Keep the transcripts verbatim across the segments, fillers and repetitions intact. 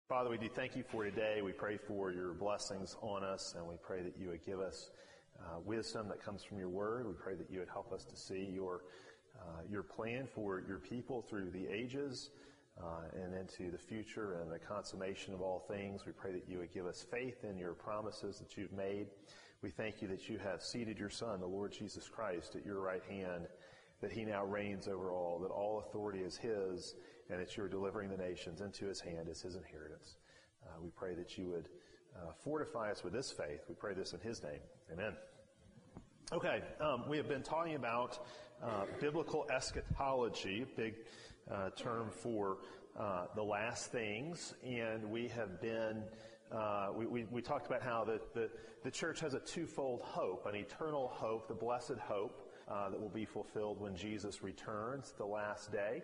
Father, we do thank you for today. We pray for your blessings on us, and we pray that you would give us uh, wisdom that comes from your word. We pray that you would help us to see your uh, your plan for your people through the ages uh, and into the future and the consummation of all things. We pray that you would give us faith in your promises that you've made. We thank you that you have seated your Son, the Lord Jesus Christ, at your right hand, that he now reigns over all, that all authority is his, and that you're delivering the nations into his hand as his inheritance. Uh, we pray that you would uh, fortify us with this faith. We pray this in his name. Amen. Okay, um, we have been talking about uh, biblical eschatology, big uh, term for uh, the last things, and we have been Uh, we, we, we talked about how the, the, the church has a twofold hope, an eternal hope, the blessed hope uh, that will be fulfilled when Jesus returns the last day,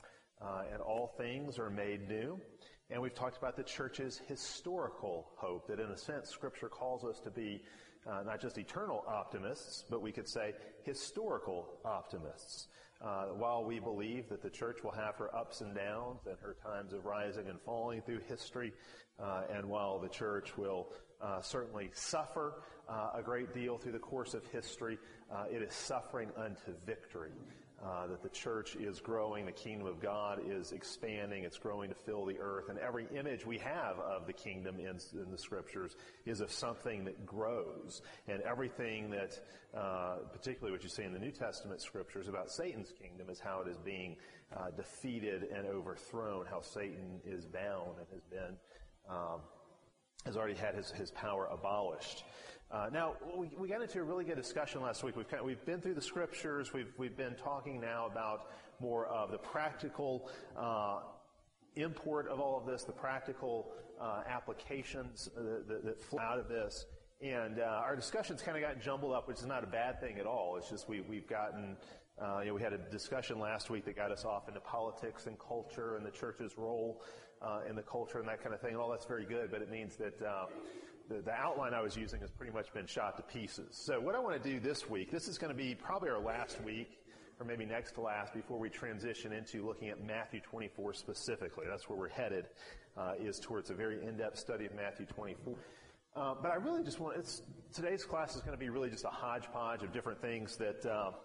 uh, and all things are made new. And we've talked about the church's historical hope, that in a sense Scripture calls us to be uh, not just eternal optimists, but we could say historical optimists. Uh, while we believe that the church will have her ups and downs and her times of rising and falling through history, uh, and while the church will uh, certainly suffer uh, a great deal through the course of history, uh, it is suffering unto victory. Uh, that the church is growing, the kingdom of God is expanding, it's growing to fill the earth, and every image we have of the kingdom in, in the Scriptures is of something that grows. And everything that, uh, particularly what you see in the New Testament Scriptures about Satan's kingdom, is how it is being uh, defeated and overthrown, how Satan is bound and has been um, has already had his, his power abolished. Uh, now, we, we got into a really good discussion last week. We've kind of, we've been through the Scriptures. We've we've been talking now about more of the practical uh, import of all of this, the practical uh, applications that, that, that flow out of this. And uh, our discussion's kind of gotten jumbled up, which is not a bad thing at all. It's just we, we've gotten, uh, you know, we had a discussion last week that got us off into politics and culture and the church's role uh, in the culture and that kind of thing. And all that's very good, but it means that uh, the, the outline I was using has pretty much been shot to pieces. So what I want to do this week, this is going to be probably our last week, or maybe next to last, before we transition into looking at Matthew twenty-four specifically. That's where we're headed, uh, is towards a very in-depth study of Matthew twenty-four. Uh, but I really just want, it's, today's class is going to be really just a hodgepodge of different things that uh,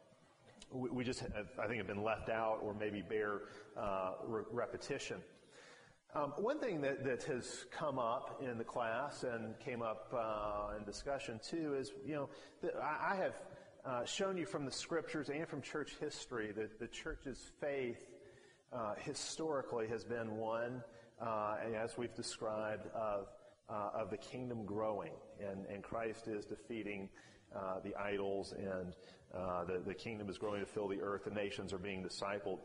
we, we just, have, I think, have been left out or maybe bear uh, re- repetition. Um, one thing that, that has come up in the class and came up uh, in discussion too is, you know, that I, I have uh, shown you from the Scriptures and from church history that the church's faith uh, historically has been one, uh, as we've described, of Uh, of the kingdom growing, and, and Christ is defeating uh, the idols, and uh, the, the kingdom is growing to fill the earth, the nations are being discipled.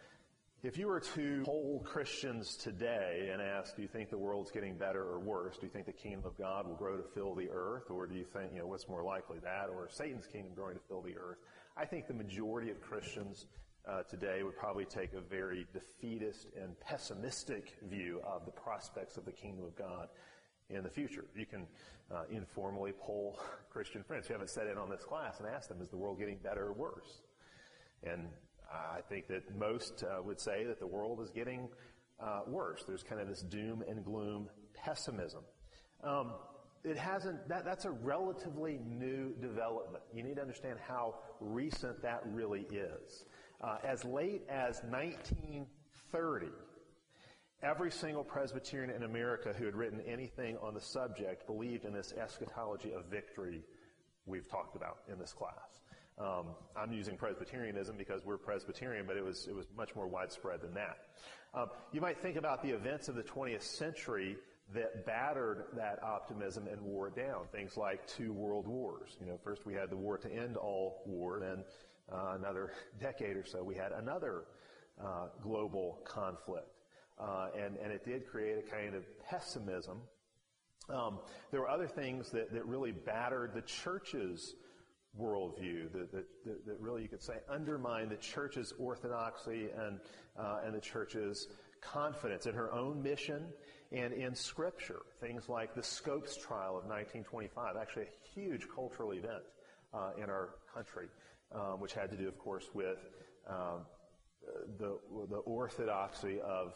If you were to poll Christians today and ask, do you think the world's getting better or worse? Do you think the kingdom of God will grow to fill the earth? Or do you think, you know, what's more likely, that or Satan's kingdom growing to fill the earth? I think the majority of Christians uh, today would probably take a very defeatist and pessimistic view of the prospects of the kingdom of God in the future. You can uh, informally poll Christian friends who haven't sat in on this class and ask them, is the world getting better or worse? And I think that most uh, would say that the world is getting uh, worse. There's kind of this doom and gloom pessimism. Um, it hasn't, that, that's a relatively new development. You need to understand how recent that really is. Uh, as late as nineteen thirty, every single Presbyterian in America who had written anything on the subject believed in this eschatology of victory we've talked about in this class. Um, I'm using Presbyterianism because we're Presbyterian, but it was it was much more widespread than that. Um, you might think about the events of the twentieth century that battered that optimism and wore it down. Things like two world wars. You know, first we had the war to end all war, then uh, another decade or so we had another uh, global conflict. Uh, and, and it did create a kind of pessimism. Um, there were other things that, that really battered the church's worldview, that, that, that really, you could say, undermined the church's orthodoxy and, uh, and the church's confidence in her own mission and in Scripture. Things like the Scopes trial of nineteen twenty-five, actually a huge cultural event uh, in our country, um, which had to do, of course, with um, the, the orthodoxy of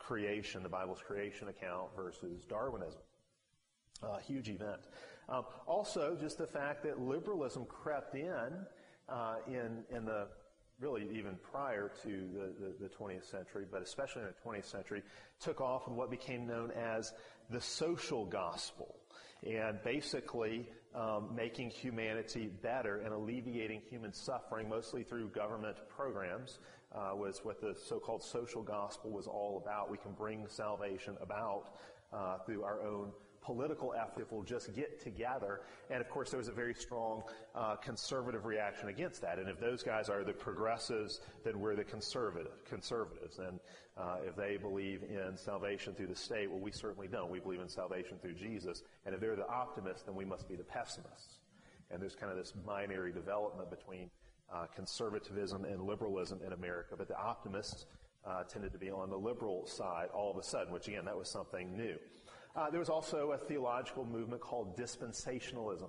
creation, the Bible's creation account versus Darwinism. Uh, huge event. Um, also, just the fact that liberalism crept in uh, in in the really even prior to the, the, the twentieth century, but especially in the twentieth century, took off in what became known as the social gospel, and basically um, making humanity better and alleviating human suffering, mostly through government programs, uh, was what the so-called social gospel was all about. We can bring salvation about uh, through our own political effort if we'll just get together. And of course, there was a very strong uh, conservative reaction against that. And if those guys are the progressives, then we're the conservative conservatives. And uh, if they believe in salvation through the state, well, we certainly don't. We believe in salvation through Jesus. And if they're the optimists, then we must be the pessimists. And there's kind of this binary development between uh, conservatism and liberalism in America. But the optimists uh, tended to be on the liberal side all of a sudden, which again, that was something new. Uh, there was also a theological movement called dispensationalism.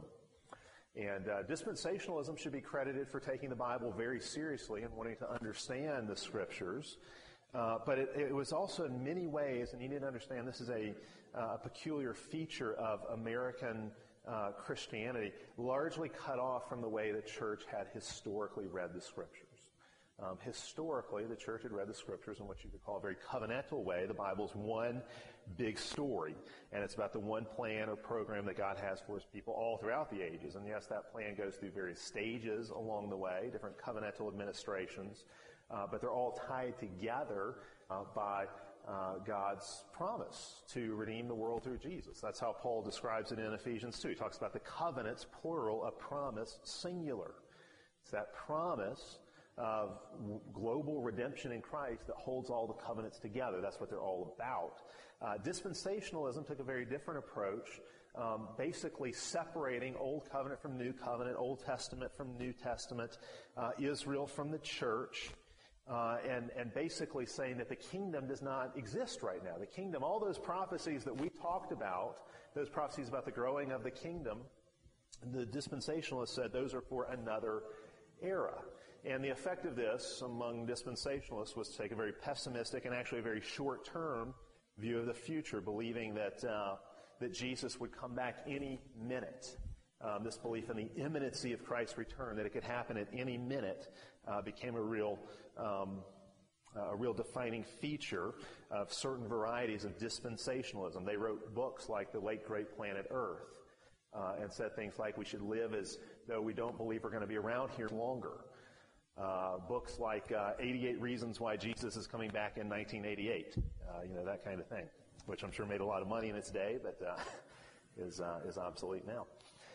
And uh, dispensationalism should be credited for taking the Bible very seriously and wanting to understand the Scriptures. Uh, but it, it was also in many ways, and you need to understand this is a, uh, a peculiar feature of American uh, Christianity, largely cut off from the way the church had historically read the Scriptures. Um, historically, the church had read the Scriptures in what you could call a very covenantal way. The Bible's one big story, and it's about the one plan or program that God has for His people all throughout the ages. And yes, that plan goes through various stages along the way, different covenantal administrations, uh, but they're all tied together uh, by uh, God's promise to redeem the world through Jesus. That's how Paul describes it in Ephesians two. He talks about the covenants, plural, a promise, singular. It's that promise of global redemption in Christ that holds all the covenants together. That's what they're all about. Uh, dispensationalism took a very different approach, um, basically separating Old Covenant from New Covenant, Old Testament from New Testament, uh, Israel from the church, uh, and, and basically saying that the kingdom does not exist right now. The kingdom, all those prophecies that we talked about, those prophecies about the growing of the kingdom, the dispensationalists said those are for another era. And the effect of this among dispensationalists was to take a very pessimistic and actually a very short-term view of the future, believing that uh, that Jesus would come back any minute. Um, this belief in the imminency of Christ's return, that it could happen at any minute, uh, became a real um, a real defining feature of certain varieties of dispensationalism. They wrote books like The Late Great Planet Earth, uh, and said things like we should live as though we don't believe we're going to be around here longer. Uh, books like uh, eighty-eight Reasons Why Jesus is Coming Back in nineteen eighty-eight, uh, you know, that kind of thing, which I'm sure made a lot of money in its day, but uh, is uh, is obsolete now.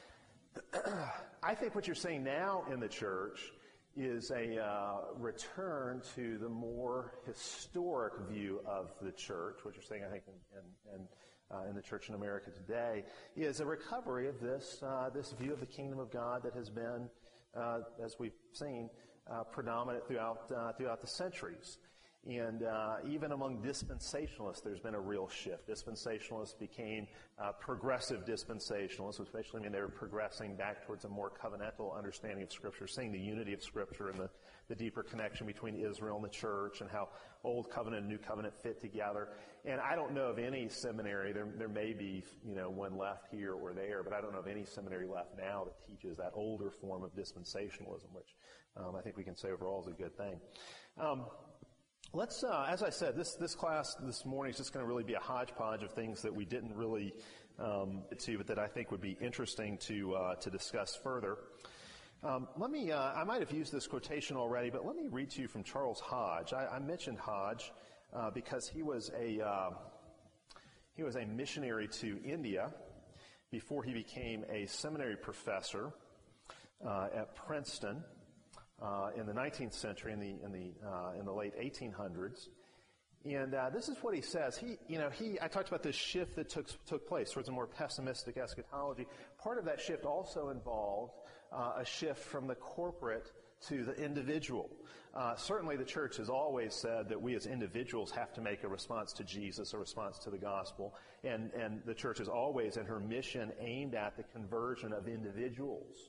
I think what you're seeing now in the church is a uh, return to the more historic view of the church. What you're seeing, I think, in, in, in, uh, in the church in America today is a recovery of this uh, this view of the kingdom of God that has been, uh, as we've seen, Uh, predominant throughout uh, throughout the centuries. And uh, even among dispensationalists, there's been a real shift. Dispensationalists became uh, progressive dispensationalists, which basically mean they were progressing back towards a more covenantal understanding of Scripture, seeing the unity of Scripture and the, the deeper connection between Israel and the church and how Old Covenant and New Covenant fit together. And I don't know of any seminary, there, there may be, you know, one left here or there, but I don't know of any seminary left now that teaches that older form of dispensationalism, which um, I think we can say overall is a good thing. Um, Let's, uh, as I said, this, this class this morning is just going to really be a hodgepodge of things that we didn't really um, get to, but that I think would be interesting to uh, to discuss further. Um, let me, uh, I might have used this quotation already, but let me read to you from Charles Hodge. I, I mentioned Hodge uh, because he was a uh, he was a missionary to India before he became a seminary professor uh, at Princeton. Uh, in the nineteenth century, in the in the uh, in the late eighteen hundreds, and uh, this is what he says. He, you know, he. I talked about this shift that took took place towards a more pessimistic eschatology. Part of that shift also involved uh, a shift from the corporate to the individual. Uh, certainly, the church has always said that we as individuals have to make a response to Jesus, a response to the gospel, and and the church is always in her mission aimed at the conversion of individuals.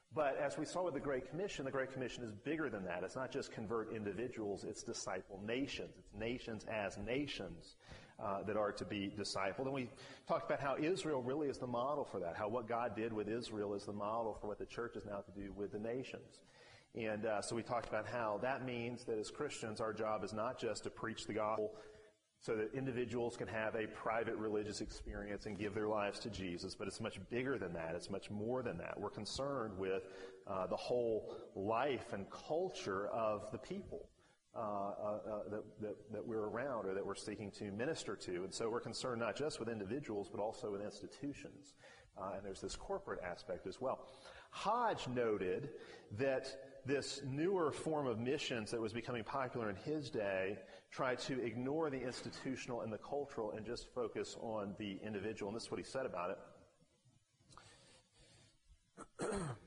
But as we saw with the Great Commission, the Great Commission is bigger than that. It's not just convert individuals, it's disciple nations. It's nations as nations uh, that are to be discipled. And we talked about how Israel really is the model for that, how what God did with Israel is the model for what the church is now to do with the nations. And uh, so we talked about how that means that as Christians, our job is not just to preach the gospel so that individuals can have a private religious experience and give their lives to Jesus, but it's much bigger than that. It's much more than that. We're concerned with uh, the whole life and culture of the people uh, uh, uh, that, that, that we're around or that we're seeking to minister to. And so we're concerned not just with individuals, but also with institutions. Uh, and there's this corporate aspect as well. Hodge noted that this newer form of missions that was becoming popular in his day tried to ignore the institutional and the cultural and just focus on the individual. And this is what he said about it.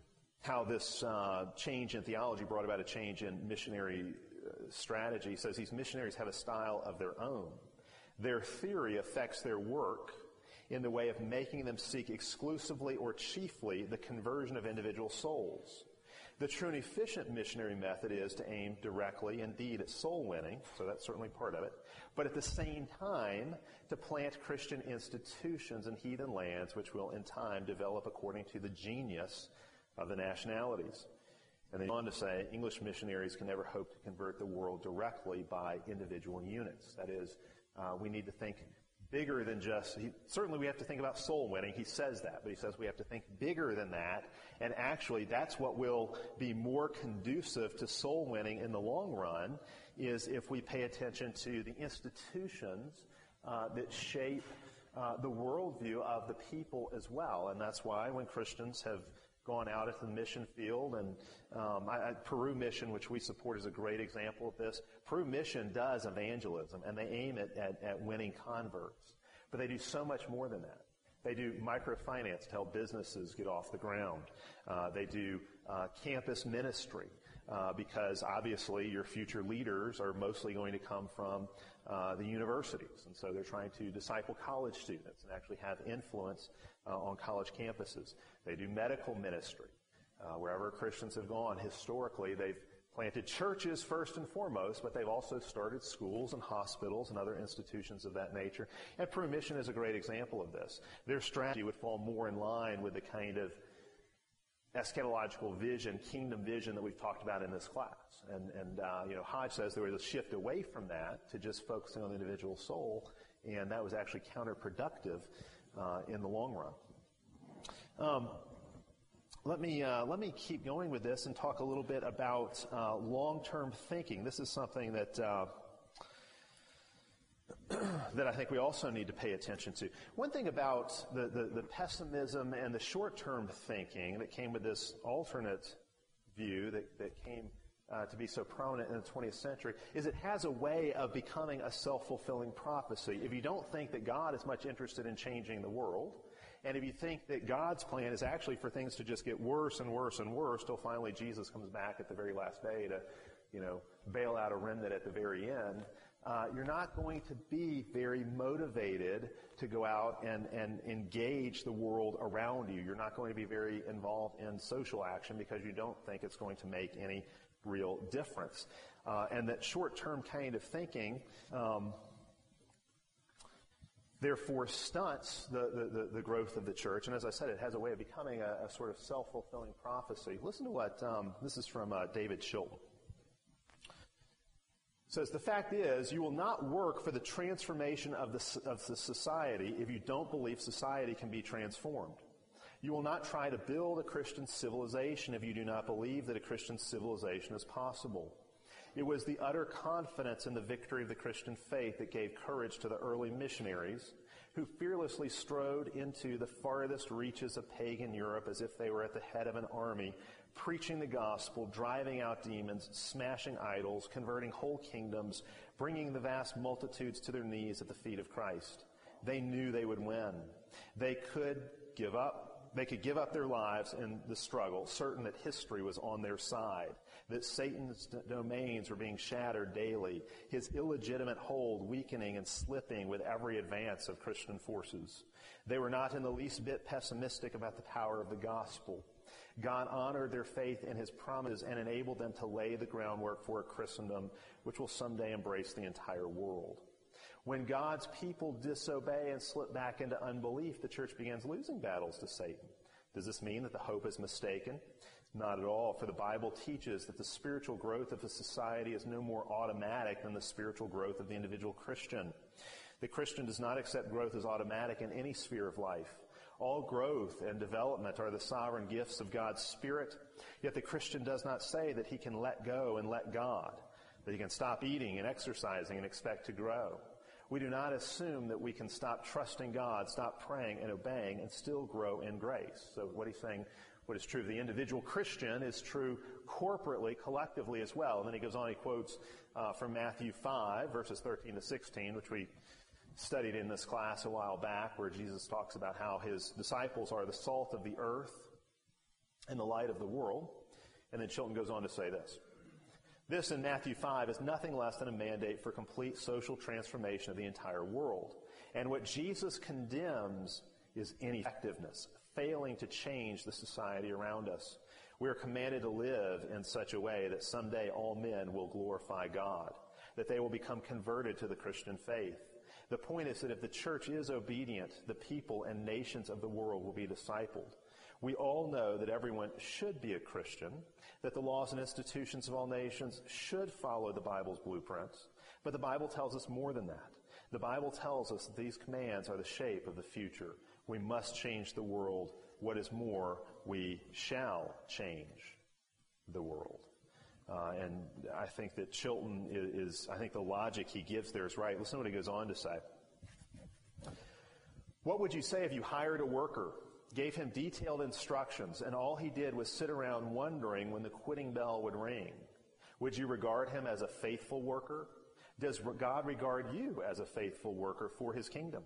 How this uh, change in theology brought about a change in missionary uh, strategy. He says these missionaries have a style of their own. Their theory affects their work in the way of making them seek exclusively or chiefly the conversion of individual souls. The true and efficient missionary method is to aim directly, indeed, at soul winning, so that's certainly part of it, but at the same time to plant Christian institutions in heathen lands which will in time develop according to the genius of the nationalities. And then he went on to say, English missionaries can never hope to convert the world directly by individual units. That is, uh, we need to think bigger than just, he, certainly we have to think about soul winning. He says that, but he says we have to think bigger than that. And actually, that's what will be more conducive to soul winning in the long run, is if we pay attention to the institutions uh, that shape uh, the worldview of the people as well. And that's why when Christians have gone out into the mission field, and um, I, I, Peru Mission, which we support, is a great example of this. Peru Mission does evangelism, and they aim at, at, at winning converts. But they do so much more than that. They do microfinance to help businesses get off the ground. Uh, they do uh, campus ministry uh, because obviously your future leaders are mostly going to come from uh, the universities. And so they're trying to disciple college students and actually have influence uh, on college campuses. They do medical ministry. Uh, wherever Christians have gone, historically, they've planted churches first and foremost, but they've also started schools and hospitals and other institutions of that nature. And Peru Mission is a great example of this. Their strategy would fall more in line with the kind of eschatological vision, kingdom vision that we've talked about in this class. And, and uh, you know, Hodge says there was a shift away from that to just focusing on the individual soul, and that was actually counterproductive uh, in the long run. Um, Let me uh, let me keep going with this and talk a little bit about uh, long-term thinking. This is something that uh, that I think we also need to pay attention to. One thing about the, the, the pessimism and the short-term thinking that came with this alternate view that, that came uh, to be so prominent in the twentieth century is it has a way of becoming a self-fulfilling prophecy. If you don't think that God is much interested in changing the world, and if you think that God's plan is actually for things to just get worse and worse and worse till finally Jesus comes back at the very last day to, you know, bail out a remnant at the very end, uh, you're not going to be very motivated to go out and, and engage the world around you. You're not going to be very involved in social action because you don't think it's going to make any real difference. Uh, and that short-term kind of thinking um, therefore stunts the, the, the growth of the church. And as I said, it has a way of becoming a, a sort of self-fulfilling prophecy. Listen to what, um, this is from uh, David Chilton. It says, the fact is, you will not work for the transformation of the, of the society if you don't believe society can be transformed. You will not try to build a Christian civilization if you do not believe that a Christian civilization is possible. It was the utter confidence in the victory of the Christian faith that gave courage to the early missionaries who fearlessly strode into the farthest reaches of pagan Europe as if they were at the head of an army, preaching the gospel, driving out demons, smashing idols, converting whole kingdoms, bringing the vast multitudes to their knees at the feet of Christ. They knew they would win. They could give up. They could give up their lives in the struggle, certain that history was on their side, that Satan's domains were being shattered daily, his illegitimate hold weakening and slipping with every advance of Christian forces. They were not in the least bit pessimistic about the power of the gospel. God honored their faith in his promises and enabled them to lay the groundwork for a Christendom which will someday embrace the entire world. When God's people disobey and slip back into unbelief, the church begins losing battles to Satan. Does this mean that the hope is mistaken? Not at all, for the Bible teaches that the spiritual growth of a society is no more automatic than the spiritual growth of the individual Christian. The Christian does not accept growth as automatic in any sphere of life. All growth and development are the sovereign gifts of God's Spirit, yet the Christian does not say that he can let go and let God, that he can stop eating and exercising and expect to grow. We do not assume that we can stop trusting God, stop praying and obeying, and still grow in grace. So what he's saying, what is true of the individual Christian is true corporately, collectively as well. And then he goes on, he quotes uh, from Matthew five, verses thirteen to sixteen, which we studied in this class a while back, where Jesus talks about how his disciples are the salt of the earth and the light of the world. And then Chilton goes on to say this. This in Matthew five is nothing less than a mandate for complete social transformation of the entire world. And what Jesus condemns is ineffectiveness, failing to change the society around us. We are commanded to live in such a way that someday all men will glorify God, that they will become converted to the Christian faith. The point is that if the church is obedient, the people and nations of the world will be discipled. We all know that everyone should be a Christian, that the laws and institutions of all nations should follow the Bible's blueprints. But the Bible tells us more than that. The Bible tells us that these commands are the shape of the future. We must change the world. What is more, we shall change the world. Uh, and I think that Chilton is, is, I think the logic he gives there is right. Listen to what he goes on to say. What would you say if you hired a worker, gave him detailed instructions, and all he did was sit around wondering when the quitting bell would ring? Would you regard him as a faithful worker? Does God regard you as a faithful worker for his kingdom?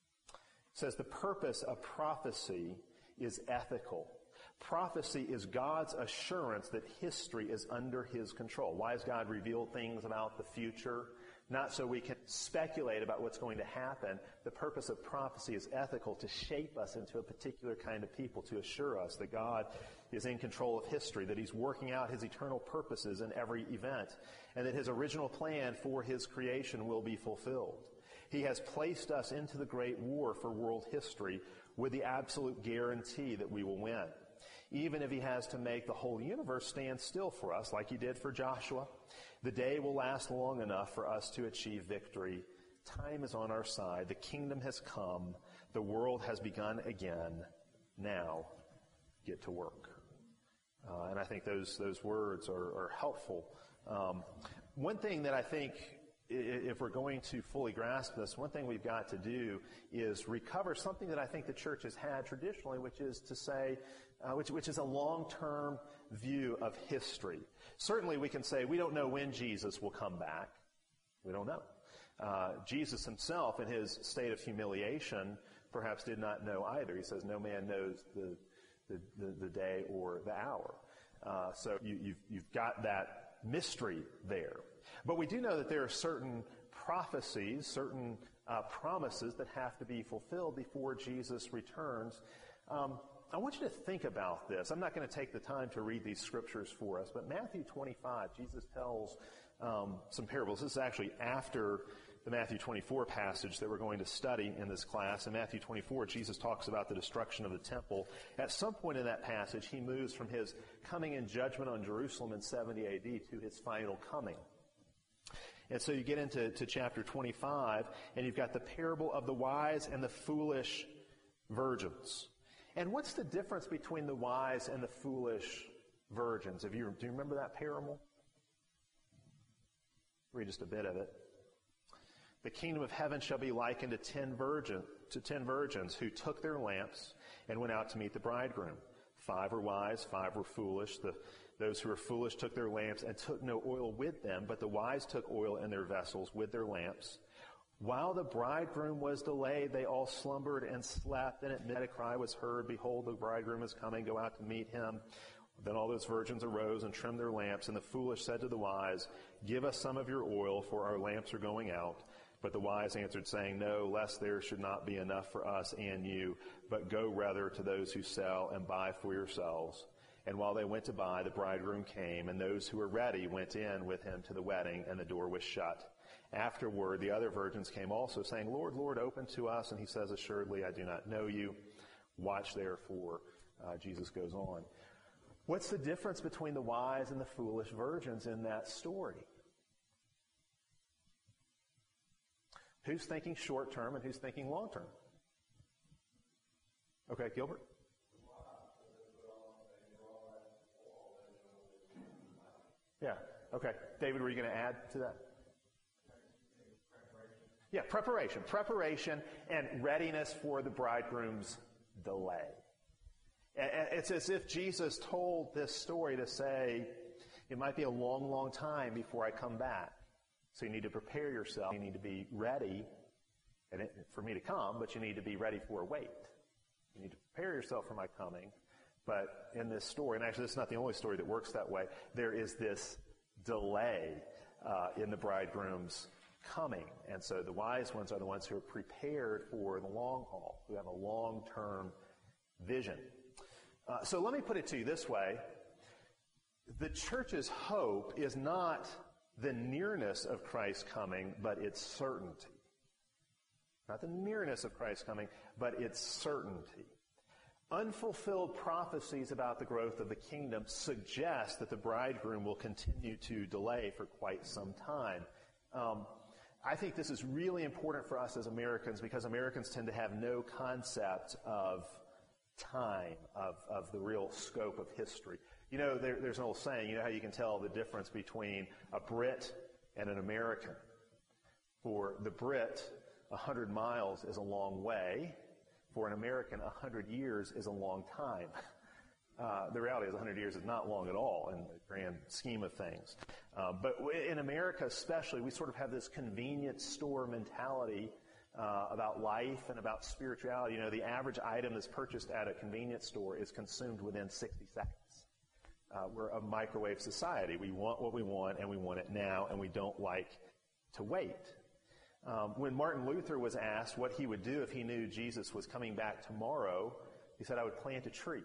It says the purpose of prophecy is ethical. Prophecy is God's assurance that history is under his control. Why has God revealed things about the future? Not so we can speculate about what's going to happen. The purpose of prophecy is ethical, to shape us into a particular kind of people, to assure us that God is in control of history, that he's working out his eternal purposes in every event, and that his original plan for his creation will be fulfilled. He has placed us into the great war for world history with the absolute guarantee that we will win. Even if he has to make the whole universe stand still for us, like he did for Joshua, the day will last long enough for us to achieve victory. Time is on our side. The kingdom has come. The world has begun again. Now, get to work. Uh, and I think those those words are, are helpful. Um, one thing that I think, if we're going to fully grasp this, one thing we've got to do is recover something that I think the church has had traditionally, which is to say, uh, which, which is a long-term view of history. Certainly we can say we don't know when Jesus will come back. We don't know. Uh, Jesus himself, in his state of humiliation, perhaps did not know either. He says no man knows the the, the, the day or the hour. Uh, so you, you've, you've got that mystery there. But we do know that there are certain prophecies, certain uh, promises that have to be fulfilled before Jesus returns. Um, I want you to think about this. I'm not going to take the time to read these scriptures for us, but Matthew twenty-five, Jesus tells um, some parables. This is actually after the Matthew twenty-four passage that we're going to study in this class. In Matthew twenty-four, Jesus talks about the destruction of the temple. At some point in that passage, he moves from his coming in judgment on Jerusalem in seventy A D to his final coming. And so you get into to chapter twenty-five, and you've got the parable of the wise and the foolish virgins. And what's the difference between the wise and the foolish virgins? Have you, do you remember that parable? Read just a bit of it. The kingdom of heaven shall be likened to ten virgin, to ten virgins who took their lamps and went out to meet the bridegroom. Five were wise, five were foolish. The Those who were foolish took their lamps and took no oil with them, but the wise took oil in their vessels with their lamps. While the bridegroom was delayed, they all slumbered and slept. And at midnight a cry was heard, behold, the bridegroom is coming, go out to meet him. Then all those virgins arose and trimmed their lamps, and the foolish said to the wise, give us some of your oil, for our lamps are going out. But the wise answered, saying, no, lest there should not be enough for us and you, but go rather to those who sell and buy for yourselves. And while they went to buy, the bridegroom came, and those who were ready went in with him to the wedding, and the door was shut. Afterward, the other virgins came also, saying, Lord, Lord, open to us. And he says, assuredly, I do not know you. Watch therefore. Uh, Jesus goes on. What's the difference between the wise and the foolish virgins in that story? Who's thinking short term and who's thinking long term? Okay, Gilbert? Yeah, okay. David, were you going to add to that? Yeah, preparation. Preparation and readiness for the bridegroom's delay. It's as if Jesus told this story to say, it might be a long, long time before I come back. So you need to prepare yourself. You need to be ready and it, for me to come, but you need to be ready for a wait. You need to prepare yourself for my coming. But in this story, and actually this is not the only story that works that way, there is this delay uh, in the bridegroom's coming. And so the wise ones are the ones who are prepared for the long haul, who have a long-term vision. Uh, so let me put it to you this way. The church's hope is not the nearness of Christ's coming, but its certainty. Not the nearness of Christ's coming, but its certainty. Unfulfilled prophecies about the growth of the kingdom suggest that the bridegroom will continue to delay for quite some time. Um, I think this is really important for us as Americans because Americans tend to have no concept of time, of, of the real scope of history. You know, there, there's an old saying, you know how you can tell the difference between a Brit and an American. For the Brit, a hundred miles is a long way. For an American, a hundred years is a long time. Uh, the reality is a hundred years is not long at all in the grand scheme of things. Uh, but in America especially, we sort of have this convenience store mentality uh, about life and about spirituality. You know, the average item that's purchased at a convenience store is consumed within sixty seconds. Uh, we're a microwave society. We want what we want, and we want it now, and we don't like to wait. Um, when Martin Luther was asked what he would do if he knew Jesus was coming back tomorrow, he said, I would plant a tree.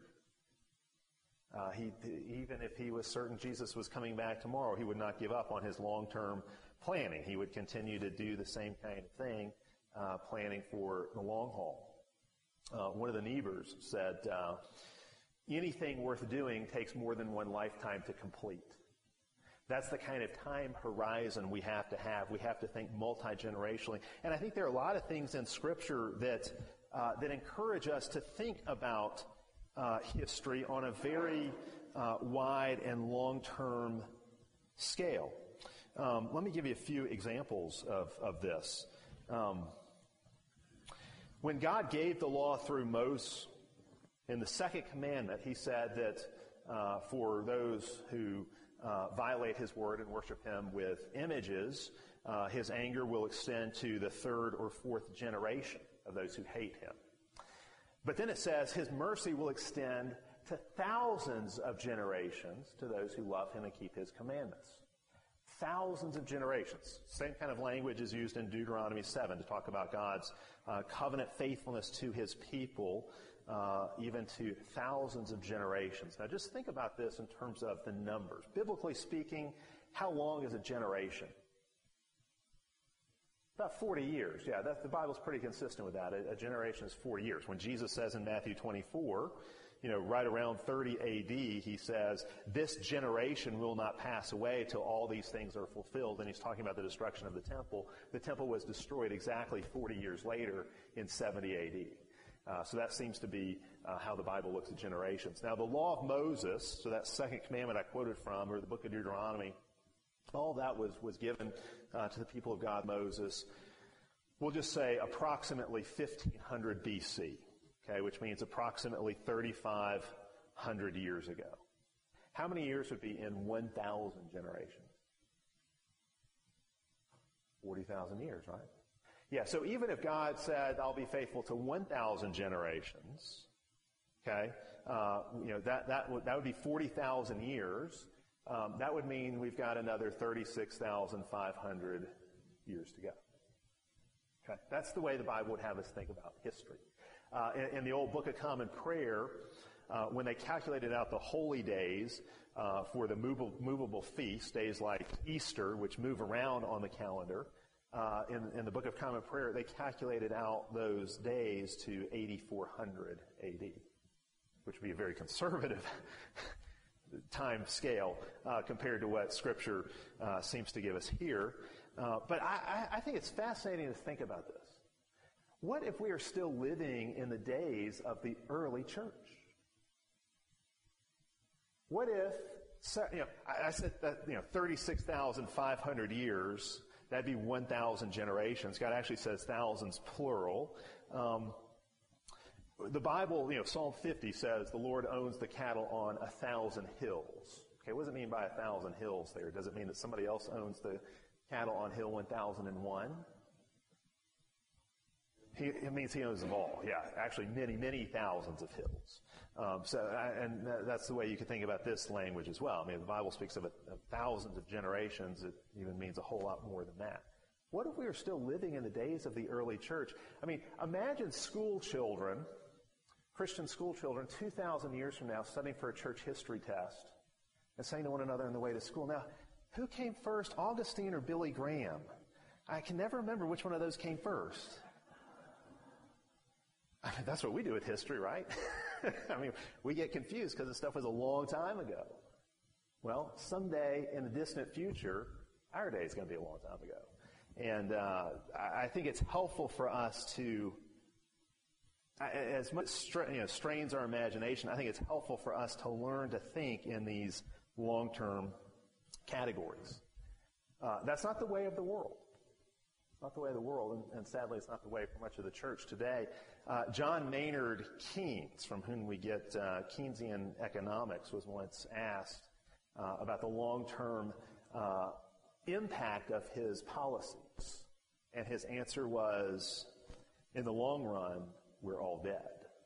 Uh, he, even if he was certain Jesus was coming back tomorrow, he would not give up on his long-term planning. He would continue to do the same kind of thing, uh, planning for the long haul. Uh, one of the Nevers said, uh, anything worth doing takes more than one lifetime to complete. That's the kind of time horizon we have to have. We have to think multi-generationally. And I think there are a lot of things in Scripture that uh, that encourage us to think about uh, history on a very uh, wide and long-term scale. Um, let me give you a few examples of, of this. Um, when God gave the law through Moses, in the second commandment, he said that uh, for those who uh, violate his word and worship him with images, uh, his anger will extend to the third or fourth generation of those who hate him. But then it says his mercy will extend to thousands of generations to those who love him and keep his commandments. Thousands of generations. Same kind of language is used in Deuteronomy seven to talk about God's uh, covenant faithfulness to his people, uh, even to thousands of generations. Now just think about this in terms of the numbers. Biblically speaking, how long is a generation? About forty years. Yeah, that, the Bible's pretty consistent with that. A, a generation is forty years. When Jesus says in Matthew twenty-four, you know, right around thirty A D, he says, this generation will not pass away till all these things are fulfilled. And he's talking about the destruction of the temple. The temple was destroyed exactly forty years later in seventy A D. Uh, so that seems to be uh, how the Bible looks at generations. Now, the law of Moses, so that second commandment I quoted from, or the book of Deuteronomy, all that was, was given uh, to the people of God, Moses, we'll just say approximately fifteen hundred B C, okay, which means approximately thirty-five hundred years ago. How many years would be in one thousand generations? forty thousand years, right? Yeah, so even if God said, I'll be faithful to one thousand generations, okay, uh, you know, that, that, would, that would be forty thousand years. Um, that would mean we've got another thirty-six thousand five hundred years to go. Okay, that's the way the Bible would have us think about history. Uh, in, in the old Book of Common Prayer, uh, when they calculated out the holy days uh, for the movable, movable feast, days like Easter, which move around on the calendar, uh, in, in the Book of Common Prayer, they calculated out those days to eighty-four hundred A D, which would be a very conservative time scale uh, compared to what Scripture uh, seems to give us here. Uh, but I, I think it's fascinating to think about this. What if we are still living in the days of the early church? What if, you know, I, I said that, you know, thirty-six thousand five hundred years, that'd be one thousand generations. God actually says thousands plural. Um, the Bible, you know, Psalm fifty says the Lord owns the cattle on a thousand hills. Okay, what does it mean by a thousand hills there? Does it mean that somebody else owns the cattle on hill one thousand one? He, it means he owns them all. Yeah, actually many, many thousands of hills. Um, so, and that's the way you could think about this language as well. I mean, the Bible speaks of, a, of thousands of generations. It even means a whole lot more than that. What if we are still living in the days of the early church? I mean, imagine school children, Christian school children, two thousand years from now studying for a church history test and saying to one another on the way to school, now, who came first, Augustine or Billy Graham? I can never remember which one of those came first. I mean, that's what we do with history, right? I mean, we get confused because this stuff was a long time ago. Well, someday in the distant future, our day is going to be a long time ago. And uh, I think it's helpful for us to, as much stra- you know, strains our imagination, I think it's helpful for us to learn to think in these long-term categories. Uh, that's not the way of the world. It's not the way of the world, and, and sadly it's not the way for much of the church today. Uh, John Maynard Keynes, from whom we get uh, Keynesian economics, was once asked uh, about the long-term uh, impact of his policies. And his answer was, in the long run, we're all dead.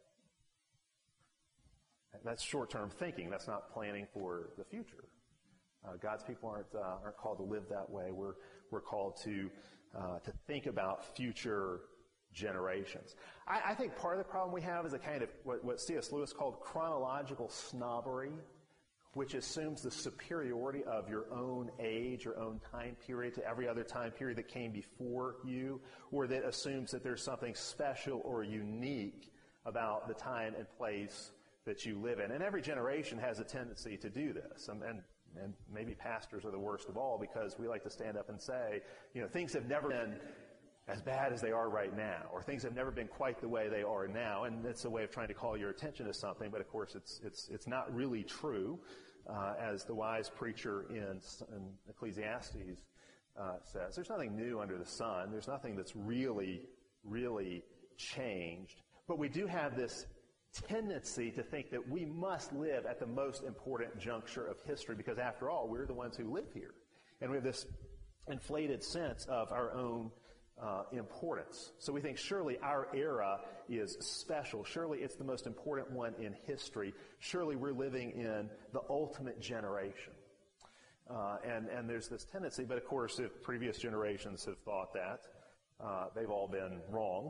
That's short-term thinking. That's not planning for the future. Uh, God's people aren't uh, aren't called to live that way. We're we're called to uh, to think about future generations. I, I think part of the problem we have is a kind of what, what C S Lewis called chronological snobbery, which assumes the superiority of your own age, your own time period to every other time period that came before you, or that assumes that there's something special or unique about the time and place that you live in. And every generation has a tendency to do this. And, and, and maybe pastors are the worst of all because we like to stand up and say, you know, things have never been as bad as they are right now, or things have never been quite the way they are now. And it's a way of trying to call your attention to something, but of course it's it's it's not really true. Uh, as the wise preacher in, in Ecclesiastes uh, says, there's nothing new under the sun. There's nothing that's really, really changed. But we do have this tendency to think that we must live at the most important juncture of history because, after all, we're the ones who live here. And we have this inflated sense of our own uh, importance. So we think surely our era is special. Surely it's the most important one in history. Surely we're living in the ultimate generation. Uh, and, and there's this tendency, but of course if previous generations have thought that, uh, they've all been wrong.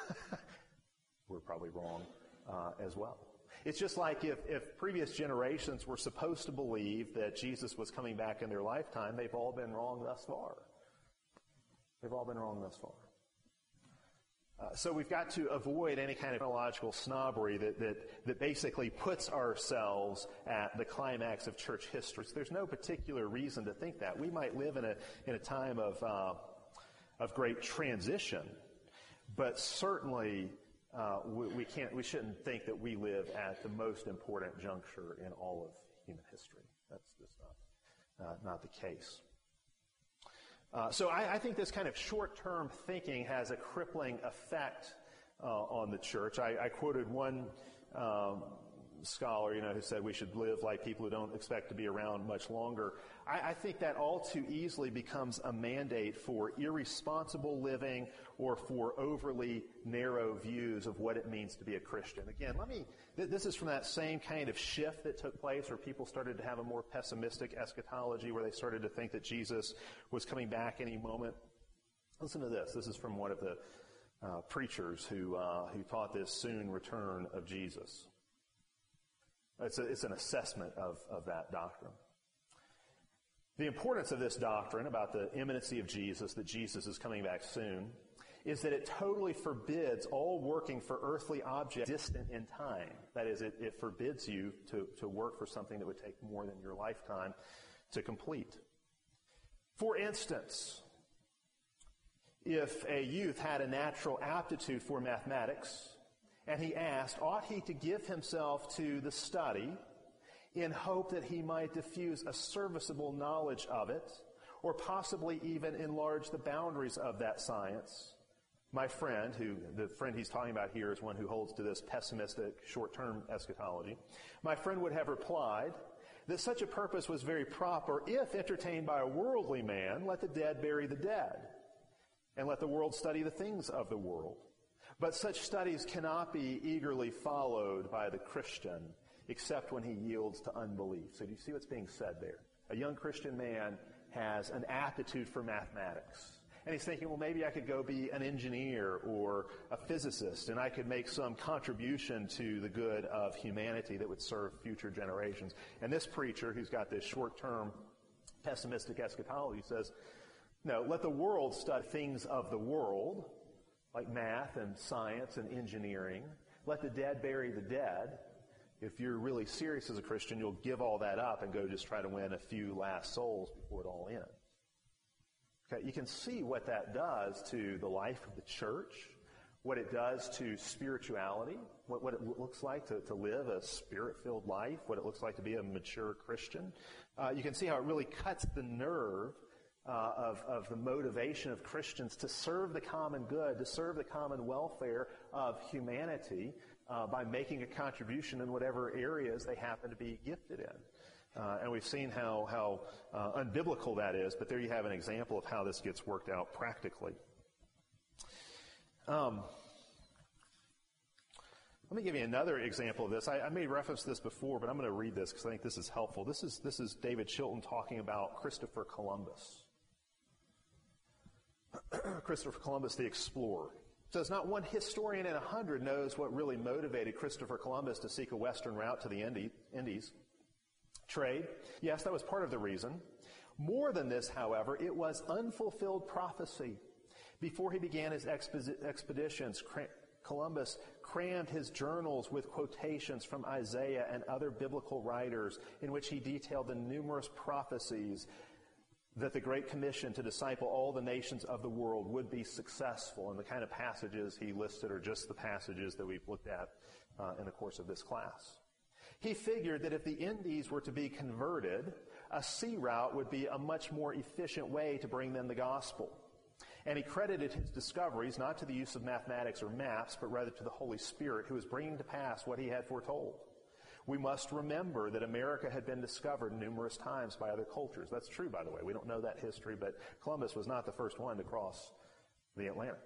We're probably wrong uh, as well. It's just like if, if previous generations were supposed to believe that Jesus was coming back in their lifetime, they've all been wrong thus far. They've all been wrong thus far. Uh, so we've got to avoid any kind of chronological snobbery that, that, that basically puts ourselves at the climax of church history. So there's no particular reason to think that. We might live in a in a time of uh, of great transition, but certainly uh, we, we can't we shouldn't think that we live at the most important juncture in all of human history. That's just not uh, not the case. Uh, so I, I think this kind of short-term thinking has a crippling effect uh, on the church. I, I quoted one um, scholar, you know, who said we should live like people who don't expect to be around much longer. I, I think that all too easily becomes a mandate for irresponsible living or for overly narrow views of what it means to be a Christian. Again, let me, th- this is from that same kind of shift that took place where people started to have a more pessimistic eschatology, where they started to think that Jesus was coming back any moment. Listen to this. This is from one of the uh, preachers who uh, who taught this soon return of Jesus. It's, a, it's an assessment of, of that doctrine. The importance of this doctrine about the imminency of Jesus, that Jesus is coming back soon, is that it totally forbids all working for earthly objects distant in time. That is, it, it forbids you to, to work for something that would take more than your lifetime to complete. For instance, if a youth had a natural aptitude for mathematics, and he asked, ought he to give himself to the study in hope that he might diffuse a serviceable knowledge of it, or possibly even enlarge the boundaries of that science? My friend, who the friend he's talking about here is one who holds to this pessimistic short-term eschatology, my friend would have replied that such a purpose was very proper if entertained by a worldly man. Let the dead bury the dead, and let the world study the things of the world. But such studies cannot be eagerly followed by the Christian, except when he yields to unbelief. So do you see what's being said there? A young Christian man has an aptitude for mathematics. And he's thinking, well, maybe I could go be an engineer or a physicist, and I could make some contribution to the good of humanity that would serve future generations. And this preacher, who's got this short-term pessimistic eschatology, says, no, let the world study things of the world, like math and science and engineering. Let the dead bury the dead. If you're really serious as a Christian, you'll give all that up and go just try to win a few last souls before it all ends. Okay, you can see what that does to the life of the church, what it does to spirituality, what, what it looks like to, to live a spirit-filled life, what it looks like to be a mature Christian. Uh, you can see how it really cuts the nerve Uh, of, of the motivation of Christians to serve the common good, to serve the common welfare of humanity uh, by making a contribution in whatever areas they happen to be gifted in. Uh, and we've seen how, how uh, unbiblical that is, but there you have an example of how this gets worked out practically. Um, let me give you another example of this. I, I made reference to this before, but I'm going to read this because I think this is helpful. This is, this is David Chilton talking about Christopher Columbus. Christopher Columbus, the explorer. Says, not one historian in a hundred knows what really motivated Christopher Columbus to seek a western route to the Indies. Trade. Yes, that was part of the reason. More than this, however, it was unfulfilled prophecy. Before he began his expo- expeditions, Columbus crammed his journals with quotations from Isaiah and other biblical writers in which he detailed the numerous prophecies that the Great Commission to disciple all the nations of the world would be successful. And the kind of passages he listed are just the passages that we've looked at uh, in the course of this class. He figured that if the Indies were to be converted, a sea route would be a much more efficient way to bring them the gospel. And he credited his discoveries not to the use of mathematics or maps, but rather to the Holy Spirit, who was bringing to pass what he had foretold. We must remember that America had been discovered numerous times by other cultures. That's true, by the way. We don't know that history, but Columbus was not the first one to cross the Atlantic.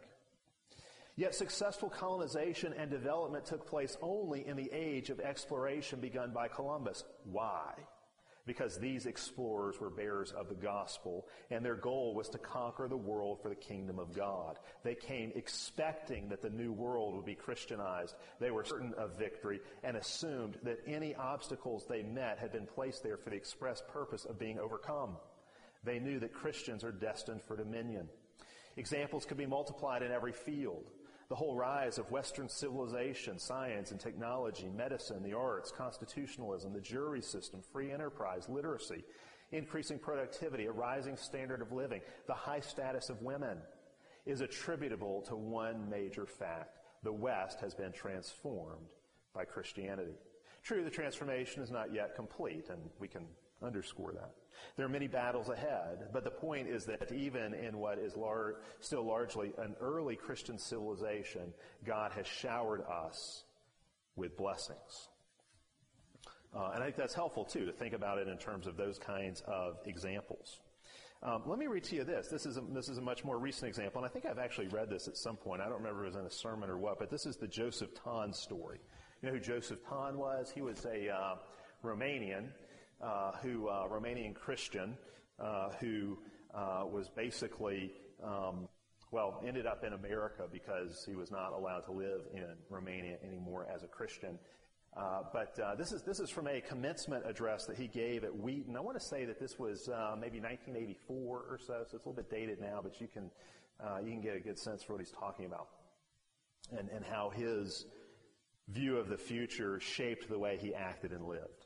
Yet successful colonization and development took place only in the age of exploration begun by Columbus. Why? Because these explorers were bearers of the gospel, and their goal was to conquer the world for the kingdom of God. They came expecting that the new world would be Christianized. They were certain of victory and assumed that any obstacles they met had been placed there for the express purpose of being overcome. They knew that Christians are destined for dominion. Examples could be multiplied in every field. The whole rise of Western civilization, science and technology, medicine, the arts, constitutionalism, the jury system, free enterprise, literacy, increasing productivity, a rising standard of living, the high status of women is attributable to one major fact. The West has been transformed by Christianity. True, the transformation is not yet complete, and we can underscore that. There are many battles ahead, but the point is that even in what is lar- still largely an early Christian civilization, God has showered us with blessings. Uh, and I think that's helpful, too, to think about it in terms of those kinds of examples. Um, let me read to you this. This is, a, this is a much more recent example, and I think I've actually read this at some point. I don't remember if it was in a sermon or what, but this is the Joseph Ton story. You know who Joseph Ton was? He was a uh, Romanian. Uh, who uh, Romanian Christian uh, who uh, was basically, um, well, ended up in America because he was not allowed to live in Romania anymore as a Christian. Uh, but uh, this is this is from a commencement address that he gave at Wheaton. I want to say that this was uh, maybe nineteen eighty-four or so, so it's a little bit dated now, but you can uh, you can get a good sense for what he's talking about and, and how his view of the future shaped the way he acted and lived.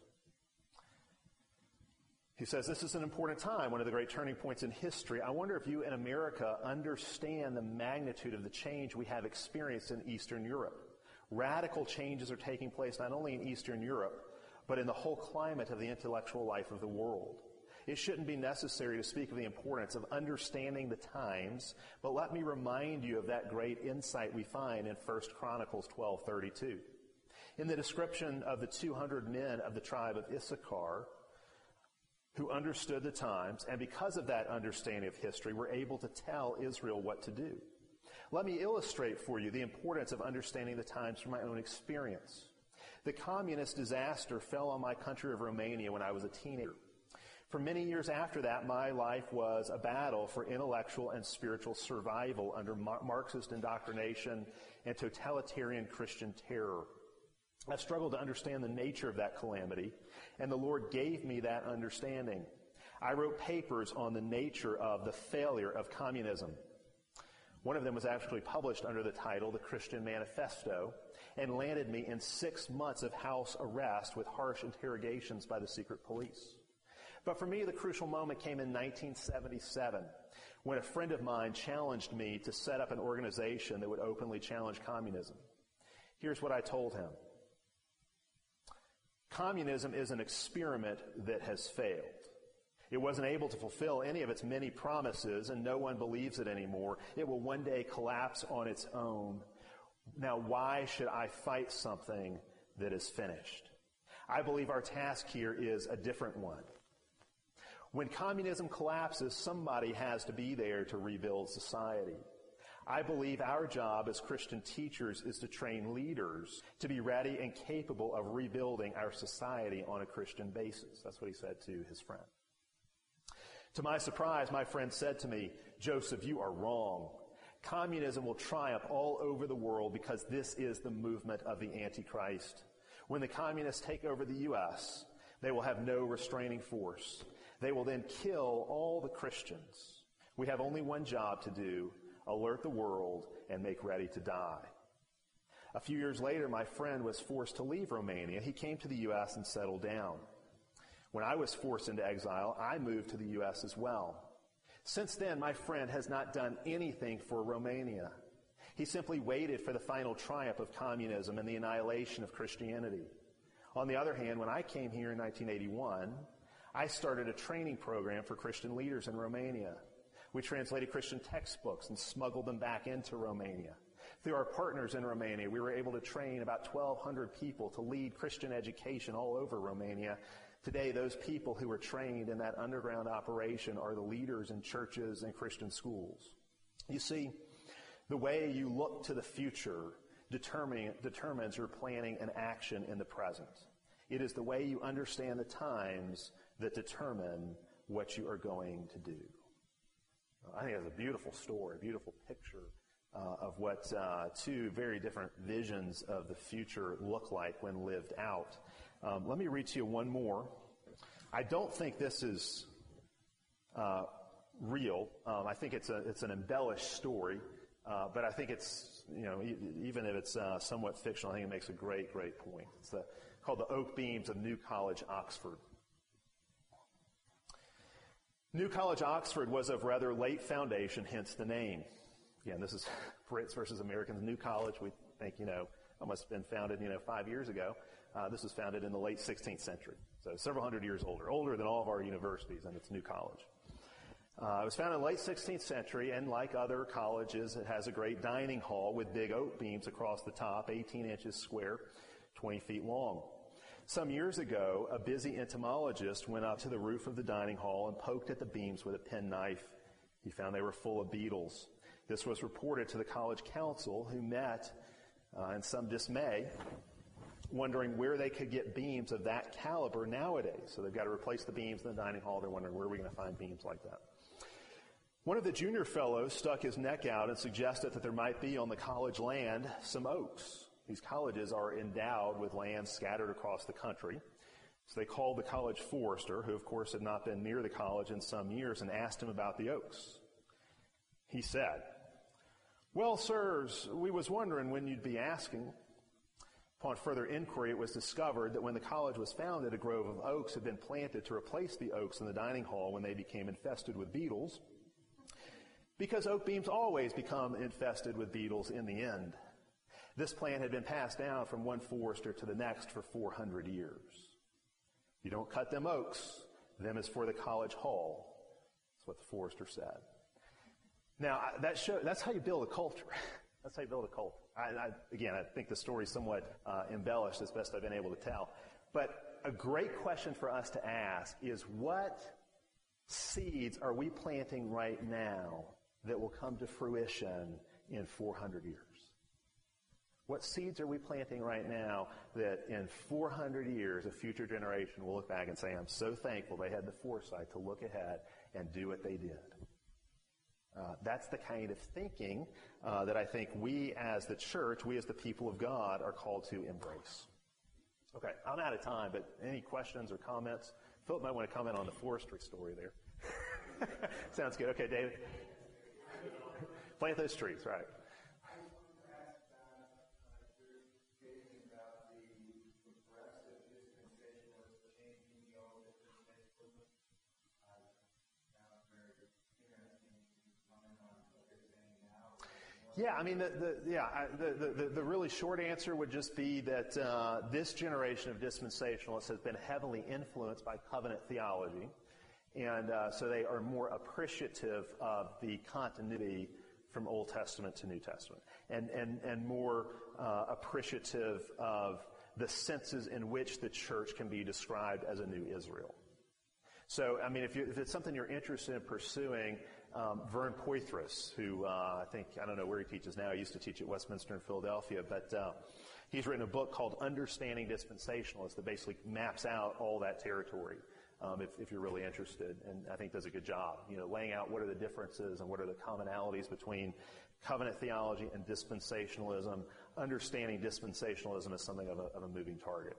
He says, this is an important time, one of the great turning points in history. I wonder if you in America understand the magnitude of the change we have experienced in Eastern Europe. Radical changes are taking place not only in Eastern Europe, but in the whole climate of the intellectual life of the world. It shouldn't be necessary to speak of the importance of understanding the times, but let me remind you of that great insight we find in First Chronicles twelve thirty-two. In the description of the two hundred men of the tribe of Issachar, who understood the times, and because of that understanding of history, were able to tell Israel what to do. Let me illustrate for you the importance of understanding the times from my own experience. The communist disaster fell on my country of Romania when I was a teenager. For many years after that, my life was a battle for intellectual and spiritual survival under Marxist indoctrination and totalitarian Christian terror. I struggled to understand the nature of that calamity, and the Lord gave me that understanding. I wrote papers on the nature of the failure of communism. One of them was actually published under the title The Christian Manifesto and landed me in six months of house arrest with harsh interrogations by the secret police. But for me, the crucial moment came in nineteen seventy-seven when a friend of mine challenged me to set up an organization that would openly challenge communism. Here's what I told him. Communism is an experiment that has failed. It wasn't able to fulfill any of its many promises, and no one believes it anymore. It will one day collapse on its own. Now, why should I fight something that is finished? I believe our task here is a different one. When communism collapses, somebody has to be there to rebuild society. I believe our job as Christian teachers is to train leaders to be ready and capable of rebuilding our society on a Christian basis. That's what he said to his friend. To my surprise, my friend said to me, Joseph, you are wrong. Communism will triumph all over the world because this is the movement of the Antichrist. When the communists take over the U S, they will have no restraining force. They will then kill all the Christians. We have only one job to do, alert the world and make ready to die. A few years later, my friend was forced to leave Romania. He came to the U S and settled down. When I was forced into exile, I moved to the U S as well. Since then, my friend has not done anything for Romania. He simply waited for the final triumph of communism and the annihilation of Christianity. On the other hand, when I came here in nineteen eighty-one, I started a training program for Christian leaders in Romania. We translated Christian textbooks and smuggled them back into Romania. Through our partners in Romania, we were able to train about twelve hundred people to lead Christian education all over Romania. Today, those people who were trained in that underground operation are the leaders in churches and Christian schools. You see, the way you look to the future determine, determines your planning and action in the present. It is the way you understand the times that determine what you are going to do. I think it's a beautiful story, a beautiful picture uh, of what uh, two very different visions of the future look like when lived out. Um, let me read to you one more. I don't think this is uh, real. Um, I think it's a it's an embellished story, uh, but I think it's, you know, e- even if it's uh, somewhat fictional, I think it makes a great, great point. It's the, called The Oak Beams of New College, Oxford. New College, Oxford was of rather late foundation, hence the name. Again, this is Brits versus Americans. New College, we think, you know, must have been founded, you know, five years ago. Uh, this was founded in the late sixteenth century, so several hundred years older, older than all of our universities, and it's New College. Uh, it was founded in the late sixteenth century, and like other colleges, it has a great dining hall with big oak beams across the top, eighteen inches square, twenty feet long. Some years ago, a busy entomologist went up to the roof of the dining hall and poked at the beams with a penknife. He found they were full of beetles. This was reported to the college council, who met uh, in some dismay, wondering where they could get beams of that caliber nowadays. So they've got to replace the beams in the dining hall. They're wondering, where are we going to find beams like that? One of the junior fellows stuck his neck out and suggested that there might be on the college land some oaks. These colleges are endowed with land scattered across the country. So they called the college forester, who of course had not been near the college in some years, and asked him about the oaks. He said, "Well, sirs, we was wondering when you'd be asking." Upon further inquiry, it was discovered that when the college was founded, a grove of oaks had been planted to replace the oaks in the dining hall when they became infested with beetles, because oak beams always become infested with beetles in the end. This plant had been passed down from one forester to the next for four hundred years. You don't cut them oaks, them is for the college hall. That's what the forester said. Now, that show, that's how you build a culture. That's how you build a culture. I, I, again, I think the story is somewhat uh, embellished as best I've been able to tell. But a great question for us to ask is, what seeds are we planting right now that will come to fruition in four hundred years? What seeds are we planting right now that in four hundred years, a future generation will look back and say, I'm so thankful they had the foresight to look ahead and do what they did? Uh, that's the kind of thinking uh, that I think we as the church, we as the people of God, are called to embrace. Okay, I'm out of time, but any questions or comments? Philip might want to comment on the forestry story there. Sounds good. Okay, David. Plant those trees, right. Yeah, I mean, the, the, yeah, I, the, the, the really short answer would just be that uh, this generation of dispensationalists has been heavily influenced by covenant theology, and uh, so they are more appreciative of the continuity from Old Testament to New Testament, and and and more uh, appreciative of the senses in which the church can be described as a new Israel. So, I mean, if, you, if it's something you're interested in pursuing, um, Vern Poythress, who uh, I think, I don't know where he teaches now, he used to teach at Westminster in Philadelphia, but uh, he's written a book called Understanding Dispensationalists that basically maps out all that territory, um, if, if you're really interested, and I think does a good job, you know, laying out what are the differences and what are the commonalities between covenant theology and dispensationalism, understanding dispensationalism as something of a, of a moving target.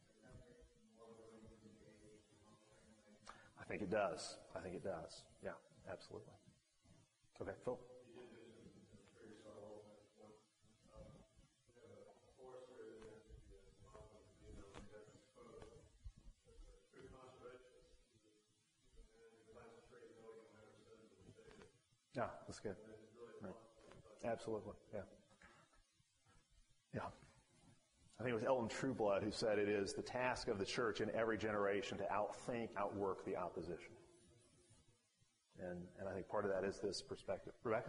I think it does. I think it does. Yeah, absolutely. Okay, Phil? Yeah, that's good. Right. Absolutely, yeah. Yeah. I think it was Elton Trueblood who said it is the task of the church in every generation to outthink, outwork the opposition. And, and I think part of that is this perspective. Rebecca?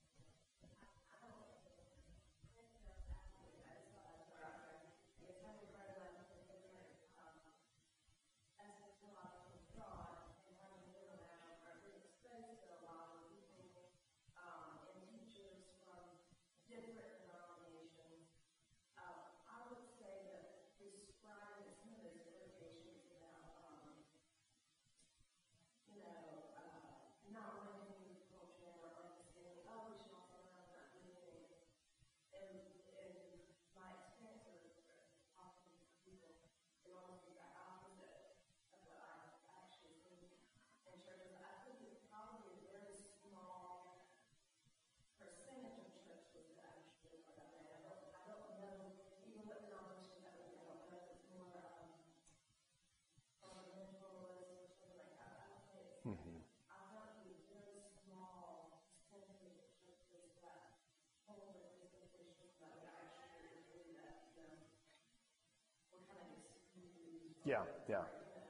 Yeah, yeah.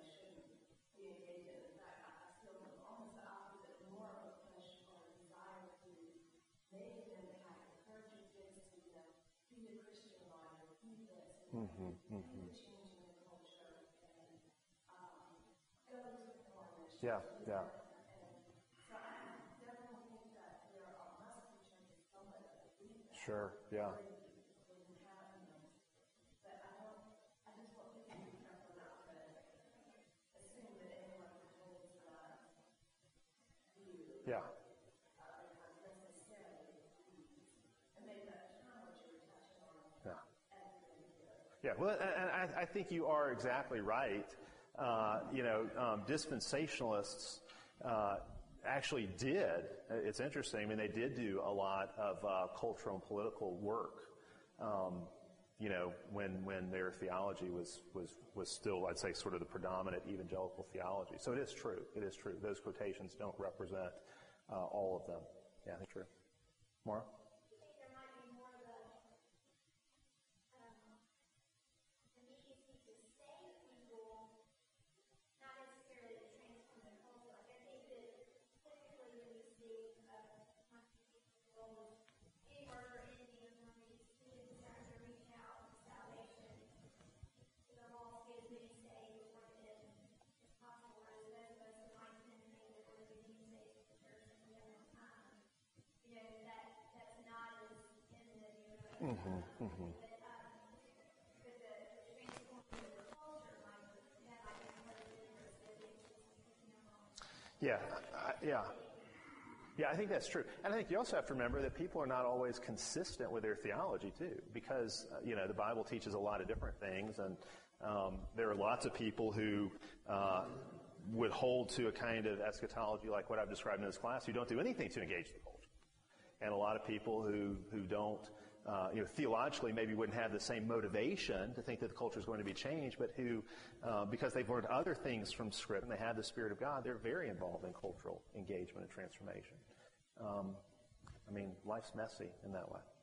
Mm-hmm, mm-hmm. Yeah, yeah. Sure, yeah. Yeah. Yeah. Yeah, well, and I, I think you are exactly right. Uh, you know, um, dispensationalists uh, actually did. It's interesting. I mean, they did do a lot of uh, cultural and political work. Um, you know, when when their theology was was was still, I'd say, sort of the predominant evangelical theology. So it is true. It is true. Those quotations don't represent uh, all of them. Yeah, I think true. Maura? Mm-hmm, mm-hmm. Yeah, I, yeah. Yeah, I think that's true. And I think you also have to remember that people are not always consistent with their theology, too, because, uh, you know, the Bible teaches a lot of different things, and um, there are lots of people who uh, would hold to a kind of eschatology like what I've described in this class who don't do anything to engage the culture. And a lot of people who, who don't, uh, you know, theologically maybe wouldn't have the same motivation to think that the culture is going to be changed, but who, uh, because they've learned other things from Scripture and they have the Spirit of God, they're very involved in cultural engagement and transformation. Um, I mean, life's messy in that way.